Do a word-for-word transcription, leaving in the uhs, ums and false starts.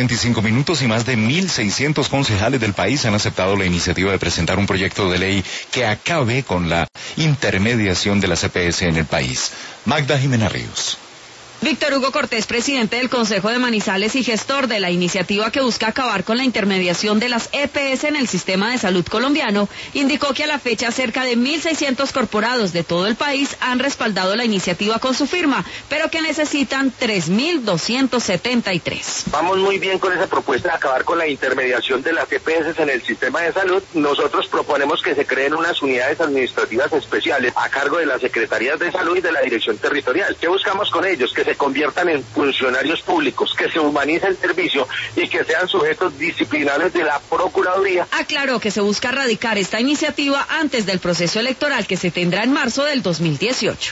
veinticinco minutos y más de mil seiscientos concejales del país han aceptado la iniciativa de presentar un proyecto de ley que acabe con la intermediación de las E P S en el país. Magda Jimena Ríos. Víctor Hugo Cortés, presidente del Consejo de Manizales y gestor de la iniciativa que busca acabar con la intermediación de las E P S en el sistema de salud colombiano, indicó que a la fecha cerca de mil seiscientos corporados de todo el país han respaldado la iniciativa con su firma, pero que necesitan tres mil doscientos setenta y tres. Vamos muy bien con esa propuesta de acabar con la intermediación de las E P S en el sistema de salud. Nosotros proponemos que se creen unas unidades administrativas especiales a cargo de las Secretarías de Salud y de la Dirección Territorial. ¿Qué buscamos con ellos? Que se se conviertan en funcionarios públicos, que se humanice el servicio y que sean sujetos disciplinarios de la Procuraduría. Aclaró que se busca erradicar esta iniciativa antes del proceso electoral que se tendrá en marzo del dos mil dieciocho.